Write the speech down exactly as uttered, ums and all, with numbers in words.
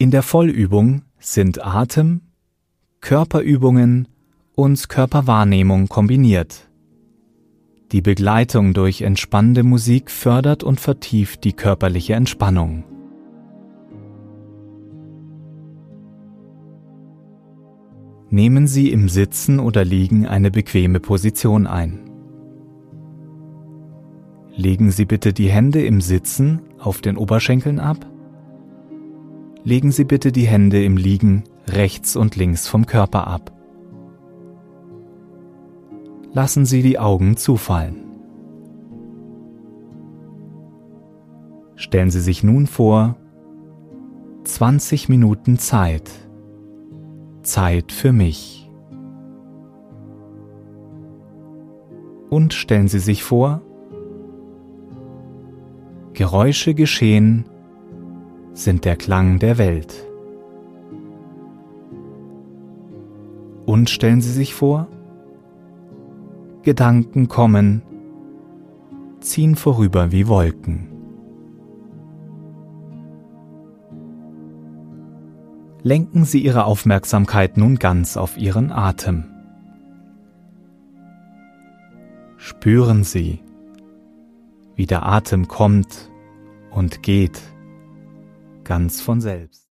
In der Vollübung sind Atem, Körperübungen und Körperwahrnehmung kombiniert. Die Begleitung durch entspannende Musik fördert und vertieft die körperliche Entspannung. Nehmen Sie im Sitzen oder Liegen eine bequeme Position ein. Legen Sie bitte die Hände im Sitzen auf den Oberschenkeln ab. Legen Sie bitte die Hände im Liegen rechts und links vom Körper ab. Lassen Sie die Augen zufallen. Stellen Sie sich nun vor, zwanzig Minuten Zeit. Zeit für mich. Und stellen Sie sich vor, Geräusche geschehen sind der Klang der Welt. Und stellen Sie sich vor, Gedanken kommen, ziehen vorüber wie Wolken. Lenken Sie Ihre Aufmerksamkeit nun ganz auf Ihren Atem. Spüren Sie, wie der Atem kommt und geht, ganz von selbst.